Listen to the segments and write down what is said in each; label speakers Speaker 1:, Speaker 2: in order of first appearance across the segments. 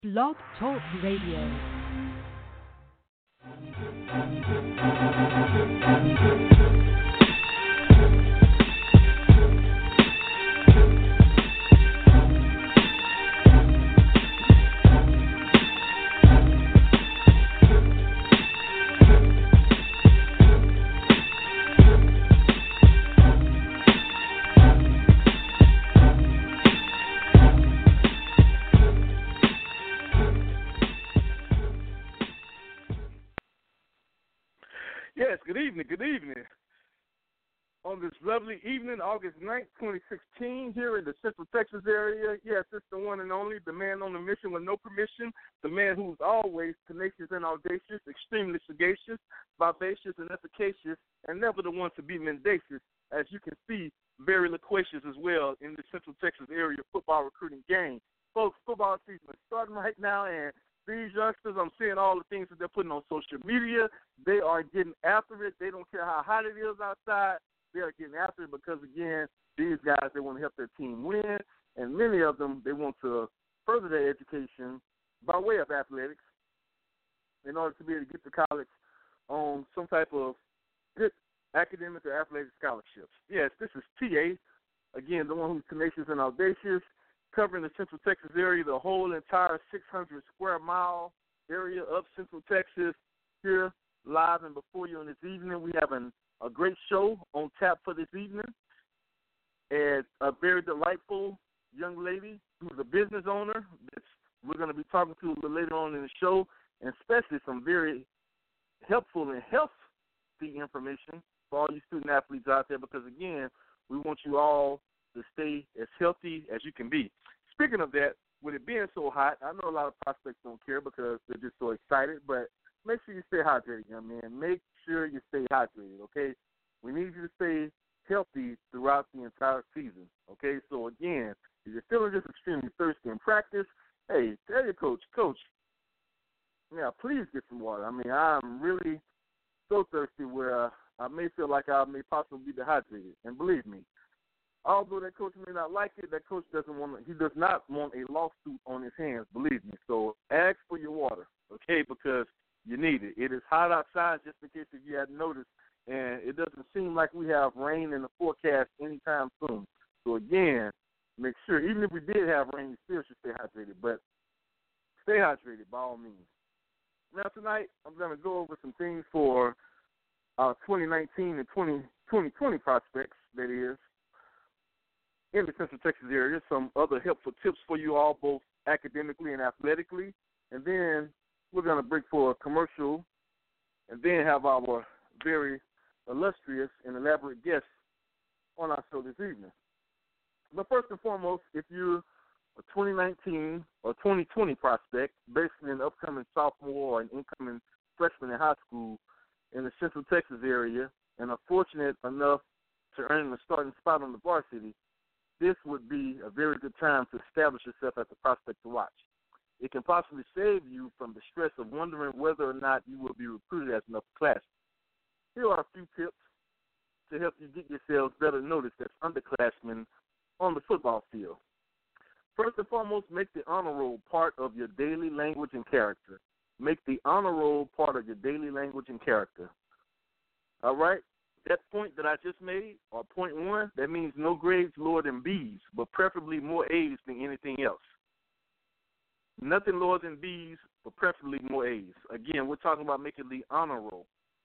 Speaker 1: Blog Talk Radio.
Speaker 2: Yes, good evening, good evening. On this lovely evening, August 9th, 2016, here in the Central Texas area, yes, it's the one and only, the man on a mission with no permission, the man who's always tenacious and audacious, extremely sagacious, vivacious and efficacious, and never the one to be mendacious. As you can see, very loquacious as well in the Central Texas area football recruiting game. Folks, football season is starting right now, and these youngsters, I'm seeing all the things that they're putting on social media. They are getting after it. They don't care how hot it is outside. They are getting after it because, again, these guys, they want to help their team win, and many of them, they want to further their education by way of athletics in order to be able to get to college on some type of good academic or athletic scholarships. Yes, this is TA, again, the one who's tenacious and audacious, covering the Central Texas area, the whole entire 600 square mile area of Central Texas, here live and before you on this evening. We have a great show on tap for this evening, and a very delightful young lady who's a business owner that we're going to be talking to a little later on in the show, and especially some very helpful and healthy information for all you student athletes out there, because, again, we want you all to stay as healthy as you can be. Speaking of that, with it being so hot, I know a lot of prospects don't care because they're just so excited, but make sure you stay hydrated, young man. Make sure you stay hydrated, okay? We need you to stay healthy throughout the entire season, okay? So, again, if you're feeling just extremely thirsty in practice, hey, tell your coach, yeah, please get some water. I mean, I'm really so thirsty where I may feel like I may possibly be dehydrated, and believe me, although that coach may not like it, that coach does not want a lawsuit on his hands, believe me. So ask for your water, okay, because you need it. It is hot outside, just in case if you hadn't noticed, and it doesn't seem like we have rain in the forecast anytime soon. So, again, make sure, even if we did have rain, you still should stay hydrated, but stay hydrated by all means. Now, tonight, I'm going to go over some things for our 2019 and 2020 prospects, that is, in the Central Texas area, some other helpful tips for you all, both academically and athletically. And then we're going to break for a commercial and then have our very illustrious and elaborate guests on our show this evening. But first and foremost, if you're a 2019 or 2020 prospect, basically an upcoming sophomore or an incoming freshman in high school in the Central Texas area and are fortunate enough to earn a starting spot on the varsity, this would be a very good time to establish yourself as a prospect to watch. It can possibly save you from the stress of wondering whether or not you will be recruited as an upperclassman. Here are a few tips to help you get yourselves better noticed as underclassmen on the football field. First and foremost, make the honor roll part of your daily language and character. Make the honor roll part of your daily language and character. All right? That point that I just made, or point one, that means no grades lower than B's, but preferably more A's than anything else. Nothing lower than B's, but preferably more A's. Again, we're talking about making the honor roll.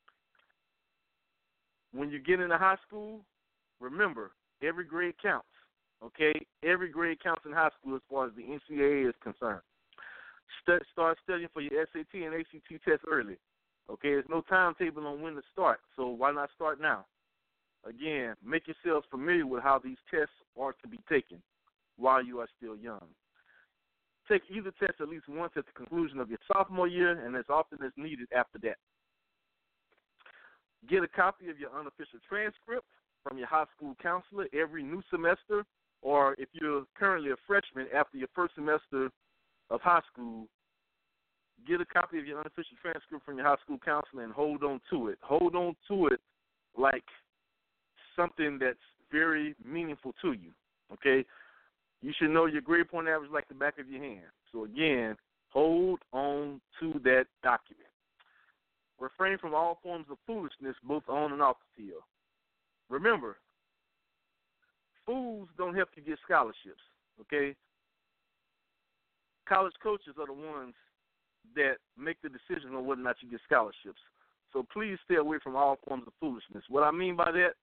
Speaker 2: When you get into high school, remember, every grade counts, okay? Every grade counts in high school as far as the NCAA is concerned. Start studying for your SAT and ACT tests early. Okay, there's no timetable on when to start, so why not start now? Again, make yourselves familiar with how these tests are to be taken while you are still young. Take either test at least once at the conclusion of your sophomore year and as often as needed after that. Get a copy of your unofficial transcript from your high school counselor every new semester, or if you're currently a freshman after your first semester of high school, get a copy of your unofficial transcript from your high school counselor and hold on to it. Hold on to it like something that's very meaningful to you, okay? You should know your grade point average like the back of your hand. So, again, that document. Refrain from all forms of foolishness, both on and off the field. Remember, fools don't help you get scholarships, okay? College coaches are the ones that make the decision on whether or not you get scholarships. So please stay away from all forms of foolishness. What I mean by that,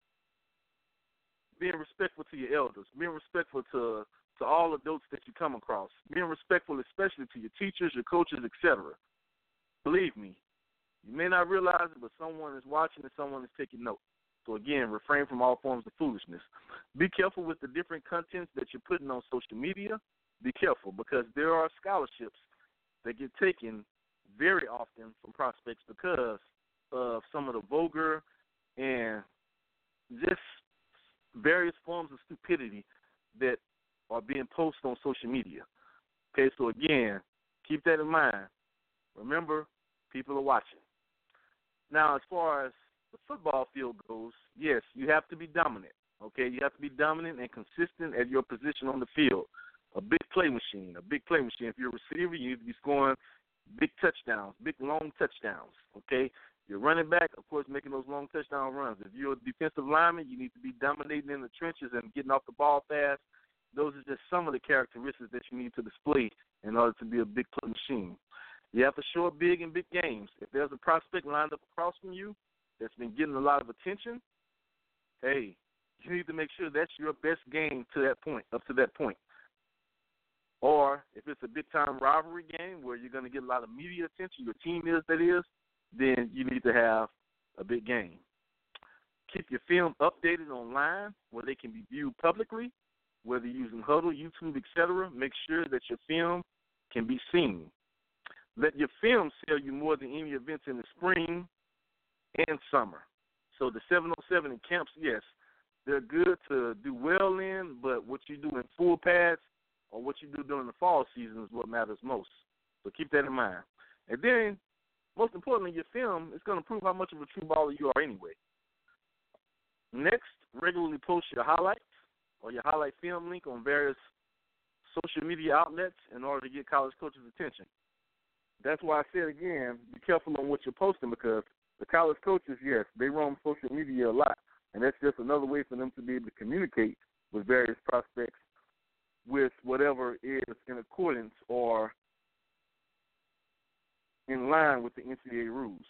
Speaker 2: being respectful to your elders, being respectful to all adults that you come across, being respectful especially to your teachers, your coaches, etc. Believe me, you may not realize it, but someone is watching and someone is taking note. So again, refrain from all forms of foolishness. Be careful with the different contents that you're putting on social media. Be careful, because there are scholarships that get taken very often from prospects because of some of the vulgar and just various forms of stupidity that are being posted on social media. Okay, so again, keep that in mind. Remember, people are watching. Now, as far as the football field goes, yes, you have to be dominant. Okay, you have to be dominant and consistent at your position on the field. A big play machine. If you're a receiver, you need to be scoring big touchdowns, big long touchdowns. Okay, you're running back, of course, making those long touchdown runs. If you're a defensive lineman, you need to be dominating in the trenches and getting off the ball fast. Those are just some of the characteristics that you need to display in order to be a big play machine. You have to show up big in big games. If there's a prospect lined up across from you that's been getting a lot of attention, hey, you need to make sure that's your best game up to that point. Or if it's a big-time rivalry game where you're going to get a lot of media attention, your team is, that is, then you need to have a big game. Keep your film updated online where they can be viewed publicly, whether you're using Hudl, YouTube, etc. Make sure that your film can be seen. Let your film sell you more than any events in the spring and summer. So the 707 in camps, yes, they're good to do well in, but what you do in full pads or what you do during the fall season is what matters most. So keep that in mind. And then, most importantly, your film is going to prove how much of a true baller you are anyway. Next, regularly post your highlights or your highlight film link on various social media outlets in order to get college coaches' attention. That's why I said again, be careful on what you're posting, because the college coaches, yes, they roam social media a lot, and that's just another way for them to be able to communicate with various prospects with whatever is in accordance or in line with the NCAA rules.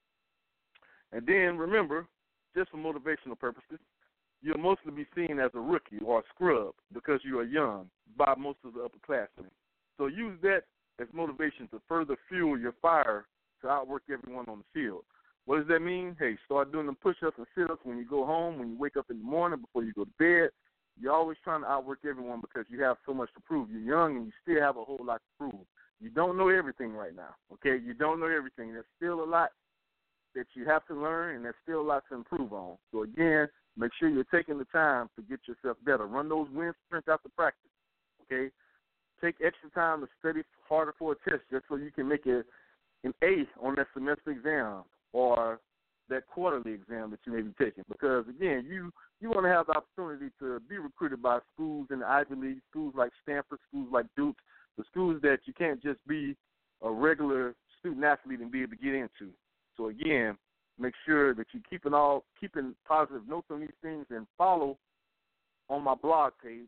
Speaker 2: And then remember, just for motivational purposes, you'll mostly be seen as a rookie or a scrub because you are young by most of the upperclassmen. So use that as motivation to further fuel your fire to outwork everyone on the field. What does that mean? Hey, start doing them push-ups and sit-ups when you go home, when you wake up in the morning, before you go to bed. You're always trying to outwork everyone because you have so much to prove. You're young and you still have a whole lot to prove. You don't know everything right now, okay? You don't know everything. There's still a lot that you have to learn, and there's still a lot to improve on. So, again, make sure you're taking the time to get yourself better. Run those wind sprints after practice, okay? Take extra time to study harder for a test just so you can make an A on that semester exam or that quarterly exam that you may be taking. Because, again, you want to have the opportunity to be recruited by schools in the Ivy League, schools like Stanford, schools like Duke, the schools that you can't just be a regular student-athlete and be able to get into. So, again, make sure that you're keeping positive notes on these things, and follow on my blog page,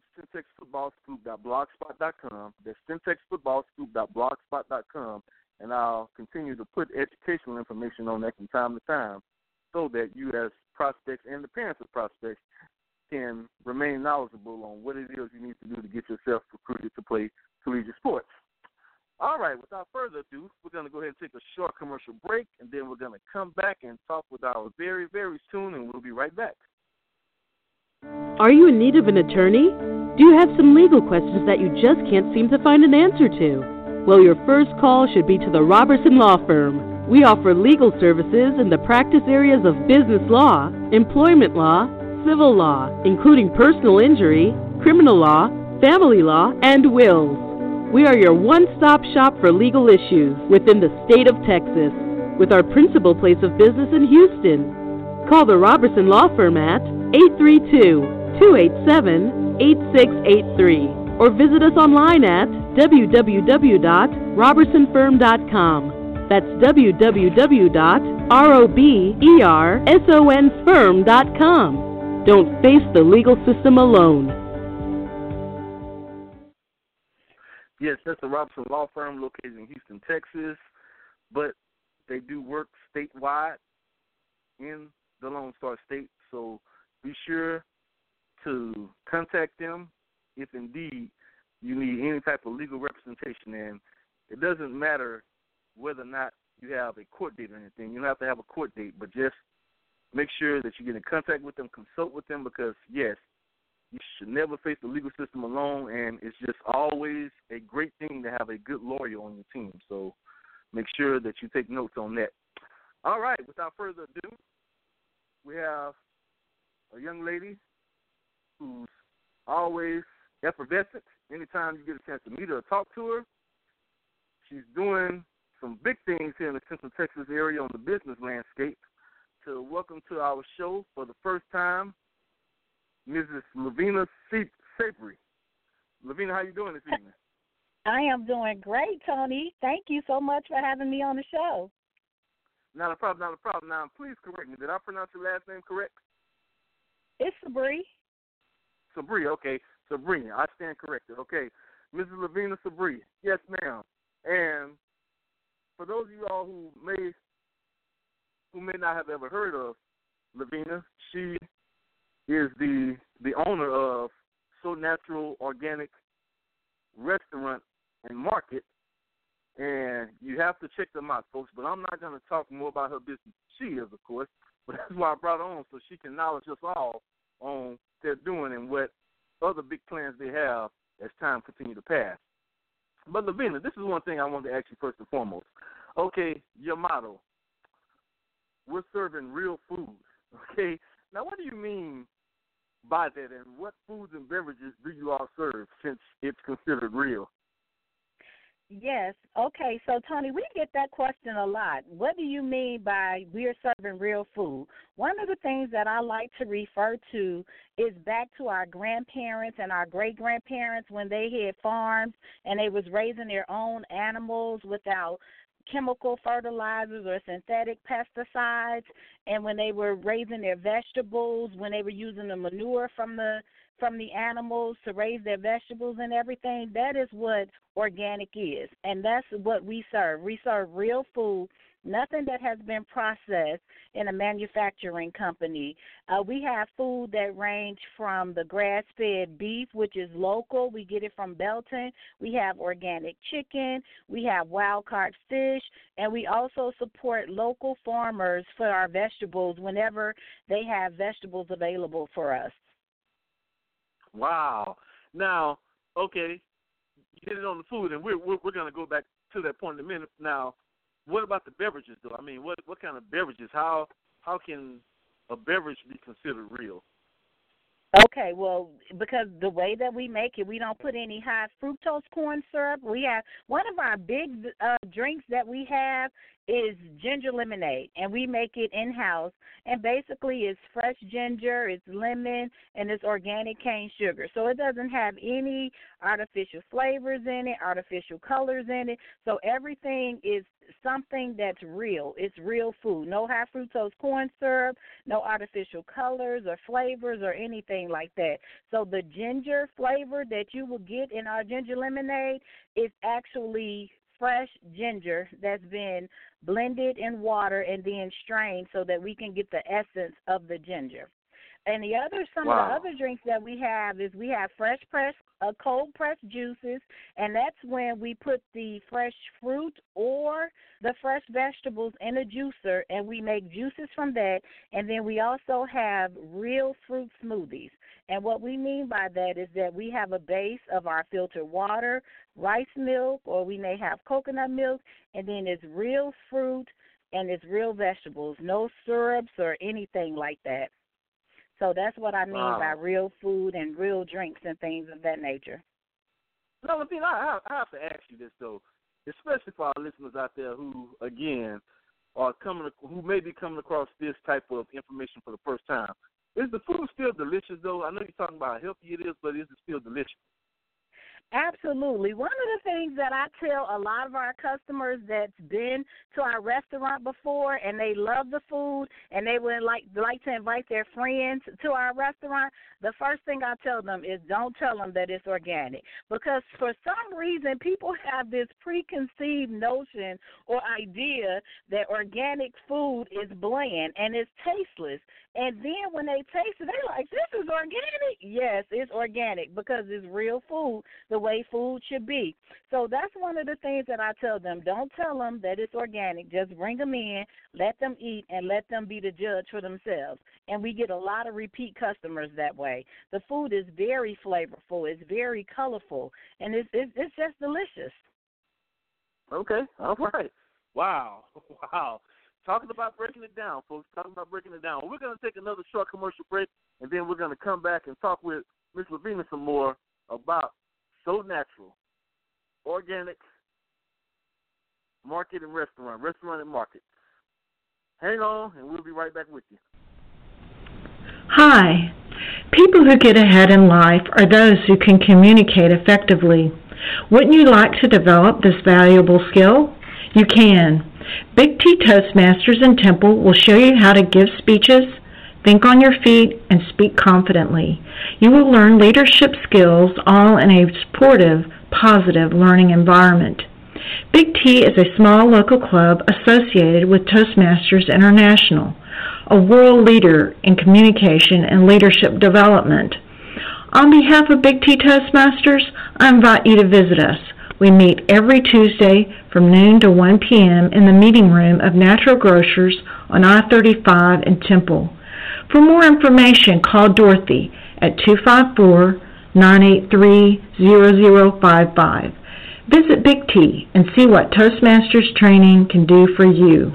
Speaker 2: syntexfootballscoop.blogspot.com. That's syntexfootballscoop.blogspot.com, and I'll continue to put educational information on that from time to time so that you as prospects and the parents of prospects can remain knowledgeable on what it is you need to do to get yourself recruited to play collegiate sports. All right, without further ado, we're going to go ahead and take a short commercial break, and then we're going to come back and talk with our very, very soon, and we'll be right back.
Speaker 1: Are you in need of an attorney? Do you have some legal questions that you just can't seem to find an answer to? Well, your first call should be to the Robertson Law Firm. We offer legal services in the practice areas of business law, employment law, civil law, including personal injury, criminal law, family law, and wills. We are your one-stop shop for legal issues within the state of Texas, with our principal place of business in Houston. Call the Robertson Law Firm at 832-287-8683 or visit us online at www.robertsonfirm.com. That's www.robersonfirm.com. Don't face the legal system alone.
Speaker 2: Yes, that's the Robertson Law Firm located in Houston, Texas, but they do work statewide in the Lone Star State, so be sure to contact them if indeed you need any type of legal representation. And it doesn't matter whether or not you have a court date or anything. You don't have to have a court date, but just make sure that you get in contact with them, consult with them, because, yes, you should never face the legal system alone, and it's just always a great thing to have a good lawyer on your team. So make sure that you take notes on that. All right, without further ado, we have a young lady who's always effervescent. Anytime you get a chance to meet her or talk to her, she's doing some big things here in the Central Texas area on the business landscape. So welcome to our show for the first time, Mrs. Lavina Sabry. Lavina, how you doing this evening?
Speaker 3: I am doing great, Tony. Thank you so much for having me on the show.
Speaker 2: Not a problem, not a problem. Now, please correct me. Did I pronounce your last name correct?
Speaker 3: It's Sabry.
Speaker 2: Sabry, okay. Sabrina, I stand corrected. Okay. Mrs. Lavina Sabry. Yes, ma'am. And for those of you all who may not have ever heard of Lavina, she is the owner of So Natural Organic Restaurant and Market, and you have to check them out, folks. But I'm not going to talk more about her business. She is, of course, but that's why I brought her on, so she can knowledge us all on what they're doing and what other big plans they have as time continue to pass. But Lavina, this is one thing I wanted to ask you first and foremost. Okay, your motto, we're serving real food. Okay, now what do you mean by that, and what foods and beverages do you all serve since it's considered real?
Speaker 3: Yes. Okay. So, Tony, we get that question a lot. What do you mean by we're serving real food? One of the things that I like to refer to is back to our grandparents and our great-grandparents when they had farms and they was raising their own animals without chemical fertilizers or synthetic pesticides, and when they were raising their vegetables, when they were using the manure from the animals to raise their vegetables and everything. That is what organic is, and that's what we serve. We serve real food, nothing that has been processed in a manufacturing company. We have food that range from the grass-fed beef, which is local. We get it from Belton. We have organic chicken. We have wild-caught fish, and we also support local farmers for our vegetables whenever they have vegetables available for us.
Speaker 2: Wow. Now, okay, you hit it on the food, and we're going to go back to that point in a minute. Now, what about the beverages, though? I mean, what kind of beverages? How can a beverage be considered real?
Speaker 3: Okay, well, because the way that we make it, we don't put any high fructose corn syrup. We have one of our big drinks that we have is ginger lemonade, and we make it in-house. And basically it's fresh ginger, it's lemon, and it's organic cane sugar. So it doesn't have any artificial flavors in it, artificial colors in it. So everything is something that's real. It's real food. No high fructose corn syrup, no artificial colors or flavors or anything like that. So the ginger flavor that you will get in our ginger lemonade is actually fresh ginger that's been blended in water and then strained so that we can get the essence of the ginger. And some of the other drinks that we have is we have fresh pressed, cold pressed juices, and that's when we put the fresh fruit or the fresh vegetables in a juicer, and we make juices from that. And then we also have real fruit smoothies. And what we mean by that is that we have a base of our filtered water, rice milk, or we may have coconut milk, and then it's real fruit and it's real vegetables, no syrups or anything like that. So that's what I mean by real food and real drinks and things of that nature.
Speaker 2: No, I have to ask you this, though, especially for our listeners out there who, again, who may be coming across this type of information for the first time. Is the food still delicious, though? I know you're talking about how healthy it is, but is it still delicious?
Speaker 3: Absolutely. One of the things that I tell a lot of our customers that's been to our restaurant before and they love the food and they would like to invite their friends to our restaurant, the first thing I tell them is don't tell them that it's organic, because for some reason people have this preconceived notion or idea that organic food is bland and it's tasteless. And then when they taste it, they're like, this is organic? Yes, it's organic because it's real food, the way food should be. So that's one of the things that I tell them. Don't tell them that it's organic. Just bring them in, let them eat, and let them be the judge for themselves. And we get a lot of repeat customers that way. The food is very flavorful. It's very colorful, and it's just delicious.
Speaker 2: Okay, all right. Wow, wow. Talking about breaking it down, folks. Talking about breaking it down. We're going to take another short commercial break, and then we're going to come back and talk with Ms. Lavina some more about So Natural, organic market and restaurant and market. Hang on, and we'll be right back with you.
Speaker 4: Hi. People who get ahead in life are those who can communicate effectively. Wouldn't you like to develop this valuable skill? You can. Big T Toastmasters in Temple will show you how to give speeches, think on your feet, and speak confidently. You will learn leadership skills all in a supportive, positive learning environment. Big T is a small local club associated with Toastmasters International, a world leader in communication and leadership development. On behalf of Big T Toastmasters, I invite you to visit us. We meet every Tuesday from noon to 1 p.m. in the meeting room of Natural Grocers on I-35 in Temple. For more information, call Dorothy at 254-983-0055. Visit Big T and see what Toastmasters training can do for you.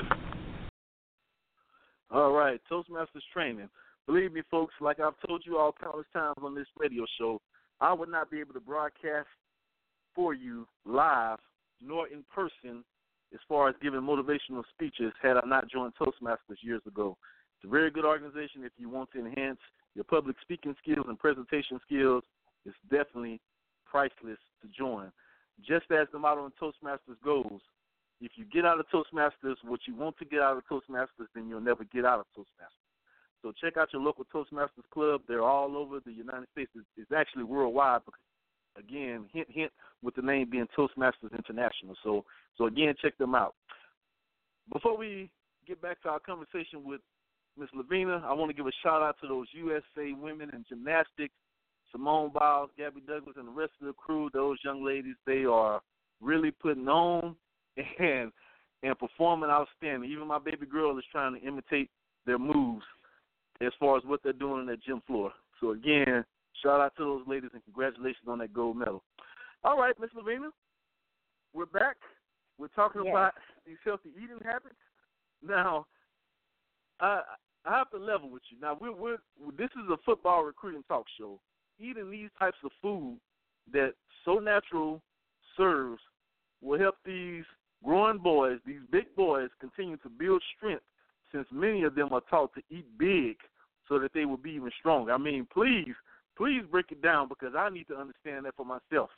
Speaker 2: All right, Toastmasters training. Believe me, folks, like I've told you all countless times on this radio show, I would not be able to broadcast for you live nor in person as far as giving motivational speeches had I not joined Toastmasters years ago. It's a very good organization if you want to enhance your public speaking skills and presentation skills. It's definitely priceless to join. Just as the motto in Toastmasters goes, if you get out of Toastmasters what you want to get out of Toastmasters, then you'll never get out of Toastmasters. So check out your local Toastmasters club. They're all over the United States. It's actually worldwide because, again, hint, with the name being Toastmasters International. So again, check them out. Before we get back to our conversation with Ms. Lavina, I want to give a shout-out to those USA women in gymnastics, Simone Biles, Gabby Douglas, and the rest of the crew. Those young ladies, they are really putting on and performing outstanding. Even my baby girl is trying to imitate their moves as far as what they're doing on that gym floor. So, again, shout out to those ladies and congratulations on that gold medal. All right, Ms. Lavina, we're back. We're talking about these healthy eating habits. Now, I have to level with you. Now, this is a football recruiting talk show. Eating these types of food that So Natural serves will help these growing boys, these big boys, continue to build strength, since many of them are taught to eat big so that they will be even stronger. I mean, please break it down because I need to understand that for myself.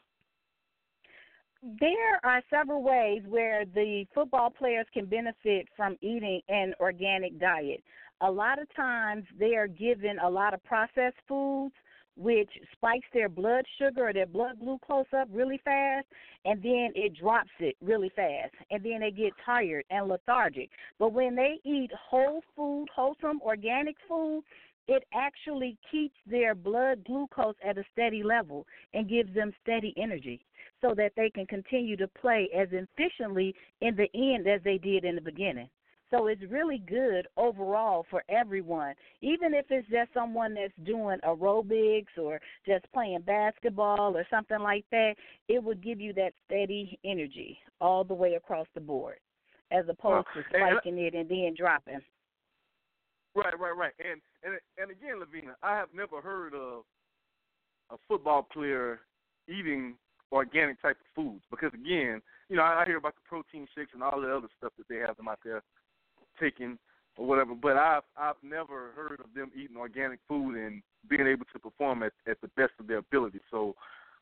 Speaker 3: There are several ways where the football players can benefit from eating an organic diet. A lot of times they are given a lot of processed foods, which spikes their blood sugar or their blood glucose up really fast, and then it drops it really fast, and then they get tired and lethargic. But when they eat whole food, wholesome, organic food, it actually keeps their blood glucose at a steady level and gives them steady energy so that they can continue to play as efficiently in the end as they did in the beginning. So it's really good overall for everyone, even if it's just someone that's doing aerobics or just playing basketball or something like that. It would give you that steady energy all the way across the board, as opposed to spiking it and then dropping.
Speaker 2: Right. And again, Lavina, I have never heard of a football player eating organic type of foods because, again, I hear about the protein shakes and all the other stuff that they have them out there taking or whatever, but I've never heard of them eating organic food and being able to perform at the best of their ability. So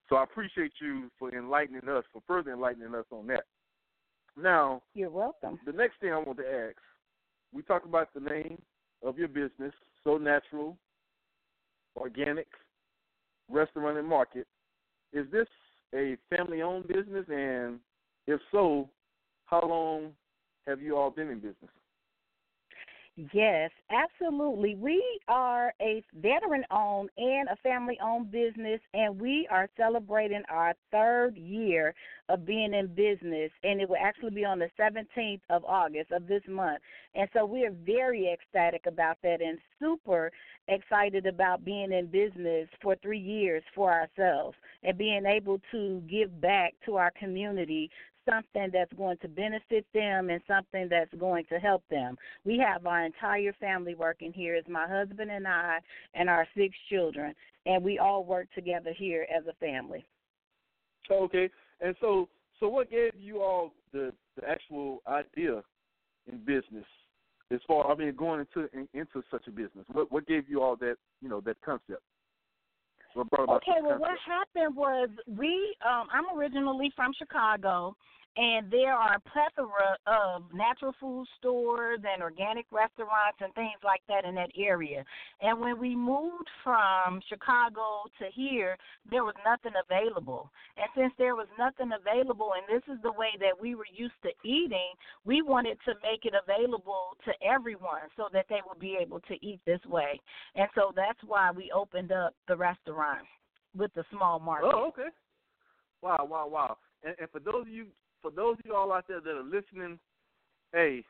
Speaker 2: So I appreciate you for further enlightening us on that. Now,
Speaker 3: You're welcome.
Speaker 2: the next thing I want to ask, we talked about the name of your business, So Natural Organic Restaurant and Market. Is this a family-owned business? And if so, how long have you all been in business?
Speaker 3: Yes, absolutely. We are a veteran-owned and a family-owned business, and we are celebrating our 3rd year of being in business, and it will actually be on the 17th of August of this month. And so we are very ecstatic about that and super excited about being in business for 3 years for ourselves and being able to give back to our community something that's going to benefit them and something that's going to help them. We have our entire family working here. It's my husband and I and our 6 children, and we all work together here as a family.
Speaker 2: Okay, and so what gave you all the actual idea in business as far, going into such a business? What gave you all that, that concept?
Speaker 3: Okay, well, what happened was I'm originally from Chicago, and there are a plethora of natural food stores and organic restaurants and things like that in that area. And when we moved from Chicago to here, there was nothing available. And since there was nothing available, and this is the way that we were used to eating, we wanted to make it available to everyone so that they would be able to eat this way. And so that's why we opened up the restaurant with the small market.
Speaker 2: Oh, okay. Wow. And for those of you all out there that are listening, hey,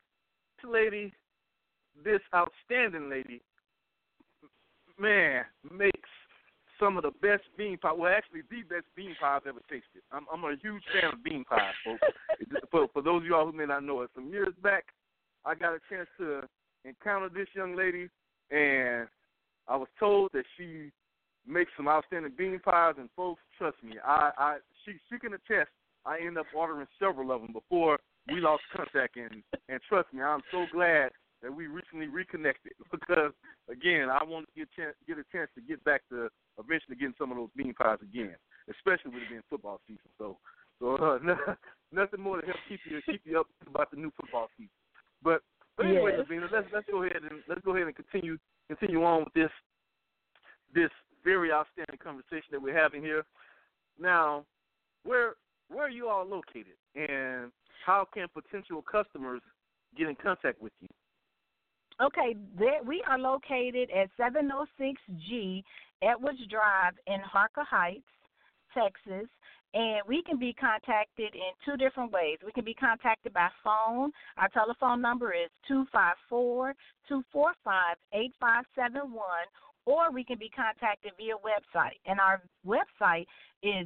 Speaker 2: this outstanding lady, man, makes some of the best bean pie. Well, actually, the best bean pie I've ever tasted. I'm a huge fan of bean pies, folks. For those of you all who may not know it, some years back, I got a chance to encounter this young lady, and I was told that she makes some outstanding bean pies. And folks, trust me, she can attest. I ended up ordering several of them before we lost contact, and trust me, I'm so glad that we recently reconnected because, again, I want to get a chance to get back to eventually getting some of those bean pies again, especially with it being football season. So nothing more to help keep you up about the new football season. But anyway, yes. Lavina, let's go ahead and continue on with this very outstanding conversation that we're having here. Now, where are you all located, and how can potential customers get in contact with you?
Speaker 3: Okay, we are located at 706G Edwards Drive in Harker Heights, Texas, and we can be contacted in 2 different ways. We can be contacted by phone. Our telephone number is 254-245-8571, or we can be contacted via website. And our website is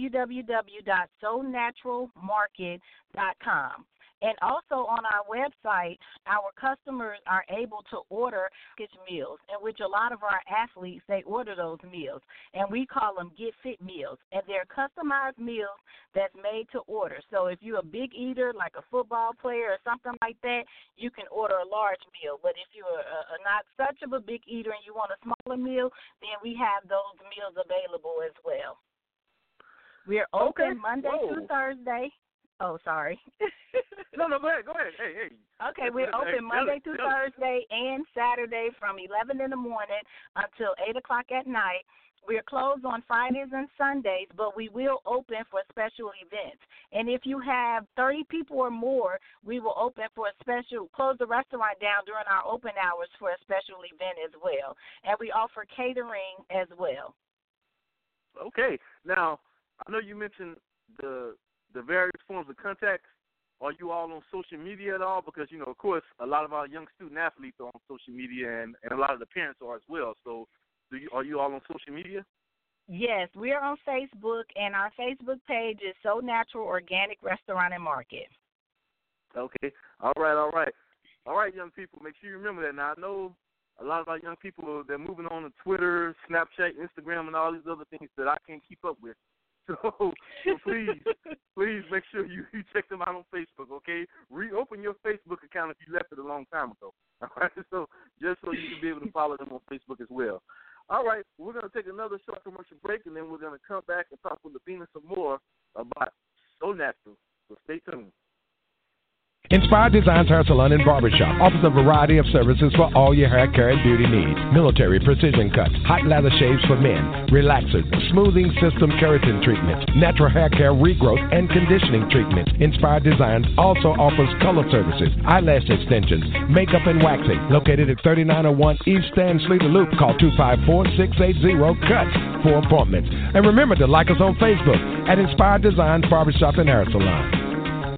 Speaker 3: www.sonaturalmarket.com. And also on our website, our customers are able to order packaged meals, in which a lot of our athletes, they order those meals. And we call them Get Fit meals. And they're customized meals that's made to order. So if you're a big eater, like a football player or something like that, you can order a large meal. But if you're not such of a big eater and you want a smaller meal, then we have those meals available as well. We're open Monday through Thursday. Oh, sorry.
Speaker 2: No, go ahead. Hey.
Speaker 3: Okay, we're open Monday through Thursday and Saturday from 11 in the morning until 8 o'clock at night. We're closed on Fridays and Sundays, but we will open for special events. And if you have 30 people or more, we will close the restaurant down during our open hours for a special event as well. And we offer catering as well.
Speaker 2: Okay. Now, I know you mentioned the various forms of contact. Are you all on social media at all? Because, of course, a lot of our young student athletes are on social media, and a lot of the parents are as well. So are you all on social media?
Speaker 3: Yes, we are on Facebook, and our Facebook page is So Natural Organic Restaurant and Market.
Speaker 2: Okay. All right, young people, make sure you remember that. Now, I know a lot of our young people, they're moving on to Twitter, Snapchat, Instagram, and all these other things that I can't keep up with. So please make sure you check them out on Facebook, okay? Reopen your Facebook account if you left it a long time ago, all right? So just so you can be able to follow them on Facebook as well. All right, we're going to take another short commercial break, and then we're going to come back and talk with Lavina some more about So Natural. So stay tuned.
Speaker 5: Inspired Designs Hair Salon and Barbershop offers a variety of services for all your hair care and beauty needs. Military precision cuts, hot lather shaves for men, relaxers, smoothing system keratin treatments, natural hair care regrowth and conditioning treatments. Inspired Designs also offers color services, eyelash extensions, makeup and waxing. Located at 3901 East Stan Sleeter Loop. Call 254-680-CUTS for appointments. And remember to like us on Facebook at Inspired Designs Barbershop and Hair Salon.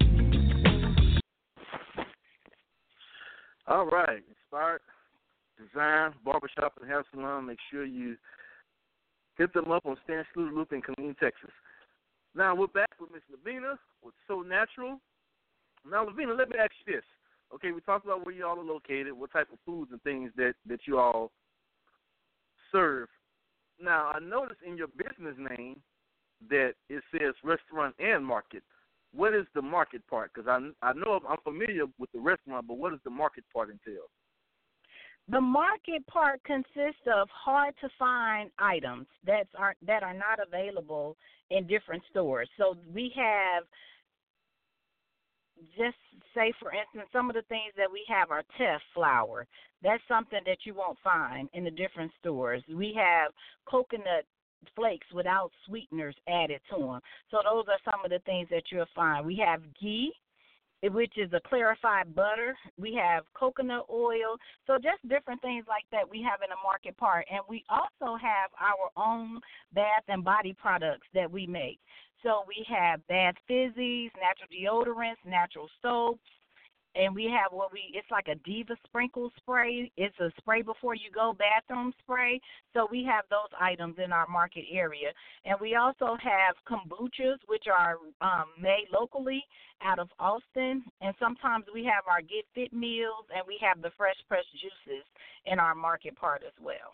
Speaker 2: All right, Inspired Design, Barbershop, and Hair Salon. Make sure you hit them up on Stan Sleeter Loop in Killeen, Texas. Now, we're back with Miss Lavina with So Natural. Now, Lavina, let me ask you this. Okay, we talked about where you all are located, what type of foods and things that you all serve. Now, I noticed in your business name that it says restaurant and market. What is the market part? Because I know I'm familiar with the restaurant, but what does the market part entail?
Speaker 3: The market part consists of hard-to-find items that are not available in different stores. So we have, just say, for instance, some of the things that we have are teff flour. That's something that you won't find in the different stores. We have coconut flakes without sweeteners added to them. So those are some of the things that you'll find. We have ghee, which is a clarified butter. We have coconut oil. So just different things like that we have in the market part. And we also have our own bath and body products that we make. So we have bath fizzies, natural deodorants, natural soaps. And we have it's like a Diva sprinkle spray. It's a spray before you go bathroom spray. So we have those items in our market area. And we also have kombuchas, which are made locally out of Austin. And sometimes we have our Get Fit meals, and we have the fresh pressed juices in our market part as well.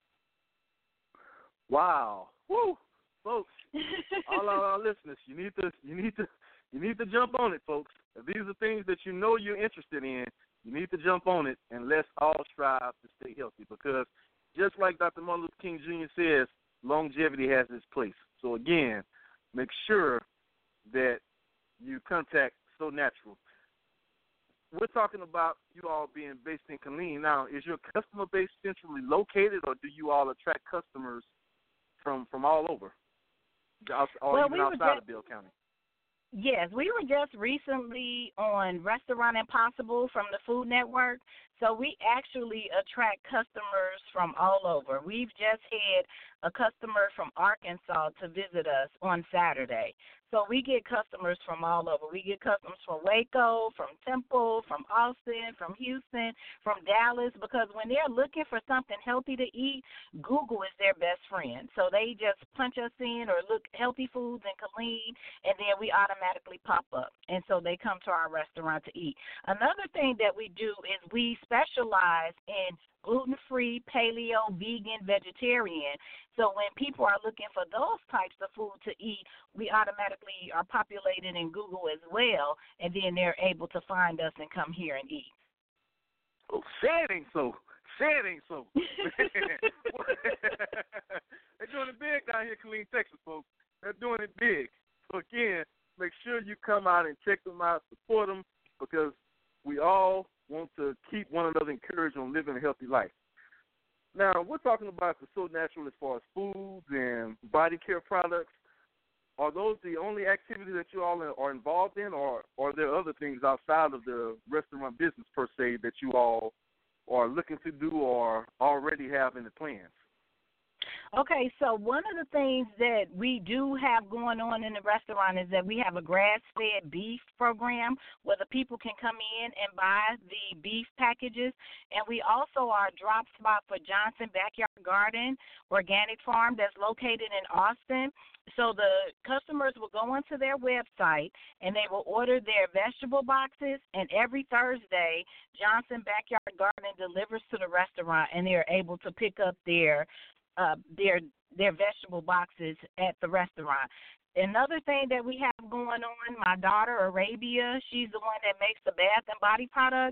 Speaker 2: Wow. Woo. Folks, all our listeners, you need to jump on it, folks. If these are things that you know you're interested in, you need to jump on it, and let's all strive to stay healthy, because just like Dr. Martin Luther King Jr. says, longevity has its place. So, again, make sure that you contact So Natural. We're talking about you all being based in Killeen. Now, is your customer base centrally located, or do you all attract customers from all over, or even outside of Bill County?
Speaker 3: Yes, we were just recently on Restaurant Impossible from the Food Network, so we actually attract customers from all over. We've just had a customer from Arkansas to visit us on Saturday. So we get customers from all over. We get customers from Waco, from Temple, from Austin, from Houston, from Dallas, because when they're looking for something healthy to eat, Google is their best friend. So they just punch us in or look healthy foods in Killeen, and then we automatically pop up. And so they come to our restaurant to eat. Another thing that we do is we specialize in gluten-free, paleo, vegan, vegetarian. So when people are looking for those types of food to eat, we automatically are populated in Google as well, and then they're able to find us and come here and eat.
Speaker 2: Oh, say it ain't so. Say it ain't so. They're doing it big down here in Killeen, Texas, folks. They're doing it big. So, again, make sure you come out and check them out, support them, because we all want to keep one another encouraged on living a healthy life. Now, we're talking about the So Natural as far as foods and body care products. Are those the only activities that you all are involved in, or are there other things outside of the restaurant business, per se, that you all are looking to do or already have in the plans?
Speaker 3: Okay, so one of the things that we do have going on in the restaurant is that we have a grass-fed beef program where the people can come in and buy the beef packages. And we also are a drop spot for Johnson Backyard Garden Organic Farm that's located in Austin. So the customers will go onto their website and they will order their vegetable boxes, and every Thursday Johnson Backyard Garden delivers to the restaurant, and they're able to pick up their vegetable boxes at the restaurant. Another thing that we have going on, my daughter, Arabia, she's the one that makes the bath and body products,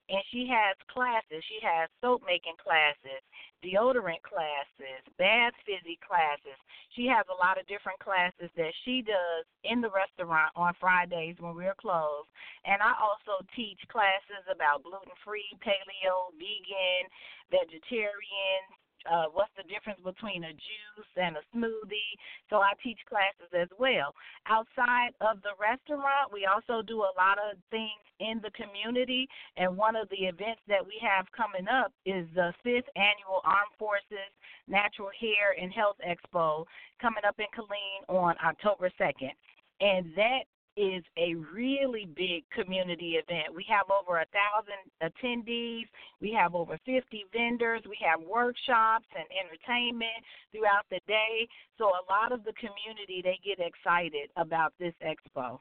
Speaker 3: and she has classes. She has soap making classes, deodorant classes, bath fizzy classes. She has a lot of different classes that she does in the restaurant on Fridays when we're closed. And I also teach classes about gluten-free, paleo, vegan, vegetarian, what's the difference between a juice and a smoothie. So I teach classes as well. Outside of the restaurant, we also do a lot of things in the community, and one of the events that we have coming up is the 5th Annual Armed Forces Natural Hair and Health Expo coming up in Killeen on October 2nd. And that is a really big community event. We have over 1,000 attendees. We have over 50 vendors. We have workshops and entertainment throughout the day. So a lot of the community, they get excited about this expo.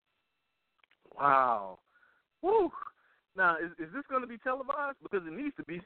Speaker 2: Wow. Woo. Now, is this going to be televised? Because it needs to be.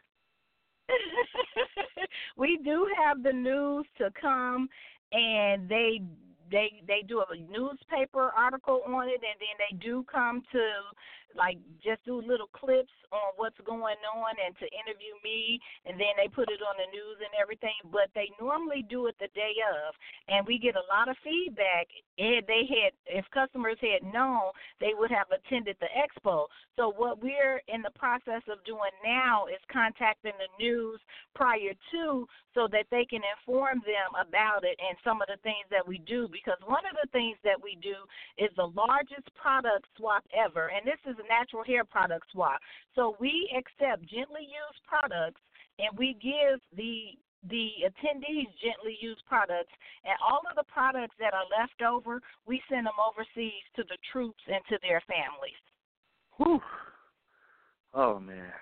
Speaker 3: We do have the news to come, and they do a newspaper article on it, and then they do come to, like, just do little clips on what's going on and to interview me, and then they put it on the news and everything. But they normally do it the day of, and we get a lot of feedback. If customers had known, they would have attended the expo. So what we're in the process of doing now is contacting the news prior to, so that they can inform them about it and some of the things that we do. Because one of the things that we do is the largest product swap ever, and this is a natural hair product swap. So we accept gently used products, and we give the attendees gently used products, and all of the products that are left over, we send them overseas to the troops and to their families.
Speaker 2: Whew. Oh, man.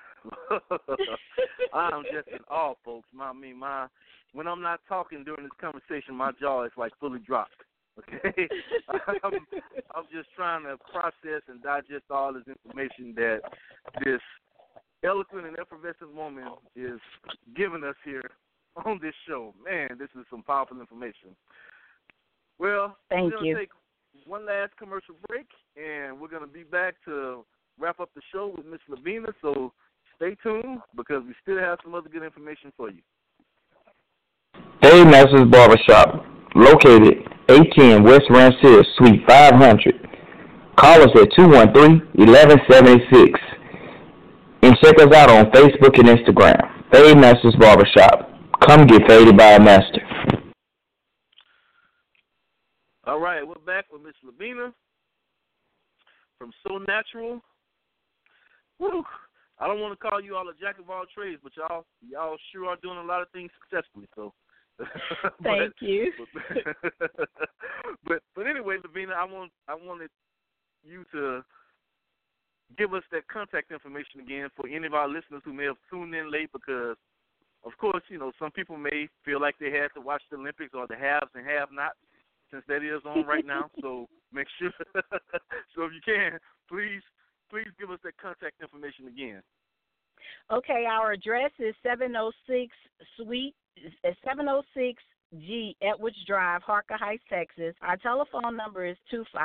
Speaker 2: I'm just in awe, folks. When I'm not talking during this conversation, my jaw is like fully dropped. Okay, I'm just trying to process and digest all this information that this eloquent and effervescent woman is giving us here on this show. Man, this is some powerful information. Well,
Speaker 3: Thank
Speaker 2: we're going to take one last commercial break, and we're going to be back to wrap up the show with Miss Lavina. So stay tuned, because we still have some other good information for you.
Speaker 6: Dave Masters Barbershop, located 810 West Ranch Hill, Suite 500. Call us at 213-1176. And check us out on Facebook and Instagram. Dave Masters Barbershop. Come get faded by a master.
Speaker 2: All right, we're back with Miss Lavina from So Natural. Woo. I don't want to call you all a jack of all trades, but y'all sure are doing a lot of things successfully. So,
Speaker 3: Thank you.
Speaker 2: But anyway, Lavina, I wanted you to give us that contact information again for any of our listeners who may have tuned in late, because, of course, some people may feel like they had to watch the Olympics, or the haves and have-nots, since that is on right now. So make sure. So if you can, please give us that contact information again.
Speaker 3: Okay, our address is 706 G Edwards Drive, Harker Heights, Texas. Our telephone number is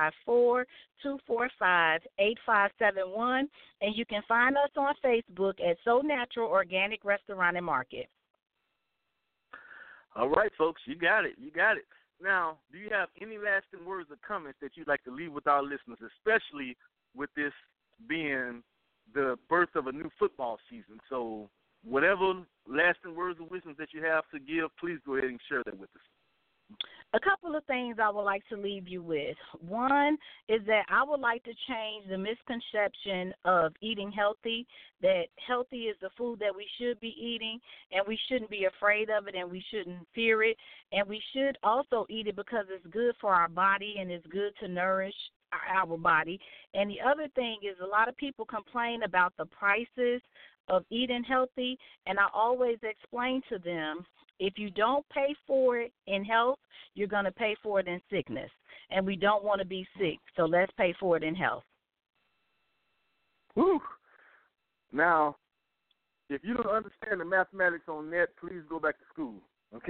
Speaker 3: 254-245-8571, and you can find us on Facebook at So Natural Organic Restaurant and Market.
Speaker 2: All right, folks, you got it. Now, do you have any lasting words or comments that you'd like to leave with our listeners, especially with this being the birth of a new football season? So whatever lasting words or wisdoms that you have to give, please go ahead and share that with us.
Speaker 3: A couple of things I would like to leave you with. One is that I would like to change the misconception of eating healthy, that healthy is the food that we should be eating, and we shouldn't be afraid of it, and we shouldn't fear it, and we should also eat it because it's good for our body and it's good to nourish our body. And the other thing is, a lot of people complain about the prices of eating healthy, and I always explain to them, if you don't pay for it in health, you're going to pay for it in sickness, and we don't want to be sick, so let's pay for it in health.
Speaker 2: Whew. Now, if you don't understand the mathematics on that, please go back to school, okay?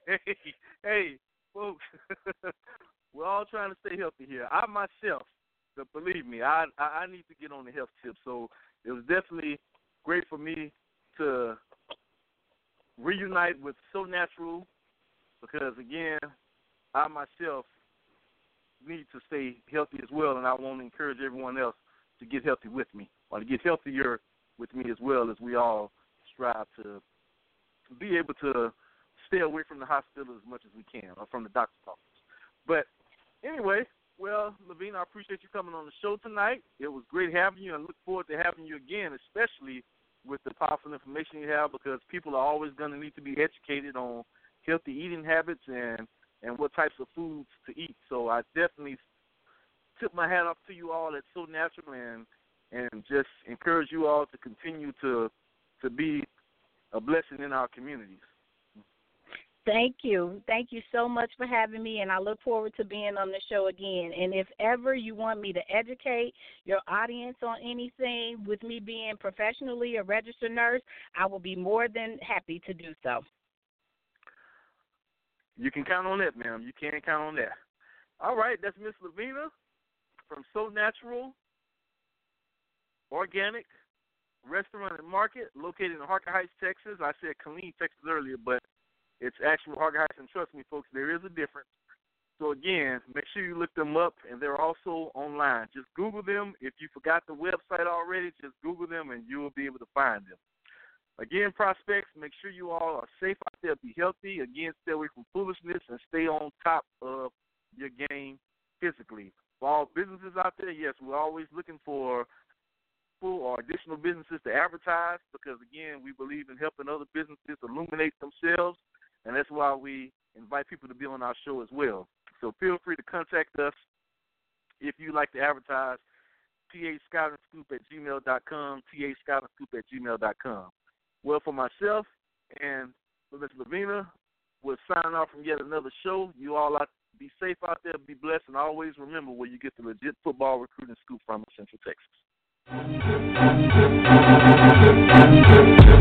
Speaker 2: hey, folks, we're all trying to stay healthy here. I myself But believe me, I need to get on the health tip. So it was definitely great for me to reunite with So Natural because, again, I myself need to stay healthy as well, and I want to encourage everyone else to get healthy with me or to get healthier with me as well as we all strive to be able to stay away from the hospital as much as we can or from the doctor's office. But anyway, well, Lavina, I appreciate you coming on the show tonight. It was great having you and look forward to having you again, especially with the powerful information you have because people are always going to need to be educated on healthy eating habits and what types of foods to eat. So I definitely tip my hat off to you all at So Natural and just encourage you all to continue to be a blessing in our communities.
Speaker 3: Thank you. Thank you so much for having me, and I look forward to being on the show again. And if ever you want me to educate your audience on anything with me being professionally a registered nurse, I will be more than happy to do so.
Speaker 2: You can count on that, ma'am. You can count on that. All right, that's Miss Lavina from So Natural Organic Restaurant and Market, located in Harker Heights, Texas. I said Killeen, Texas earlier, but it's actual Harker Heights, and trust me, folks, there is a difference. So, again, make sure you look them up, and they're also online. Just Google them. If you forgot the website already, just Google them, and you will be able to find them. Again, prospects, make sure you all are safe out there, be healthy. Again, stay away from foolishness and stay on top of your game physically. For all businesses out there, yes, we're always looking for full or additional businesses to advertise because, again, we believe in helping other businesses illuminate themselves, and that's why we invite people to be on our show as well. So feel free to contact us if you'd like to advertise, TAScoutandscoop@gmail.com, TAScoutandscoop@gmail.com. Well, for myself and for Ms. Lavina, we'll sign off from yet another show. You all be safe out there, be blessed, and always remember where you get the legit football recruiting scoop from in Central Texas.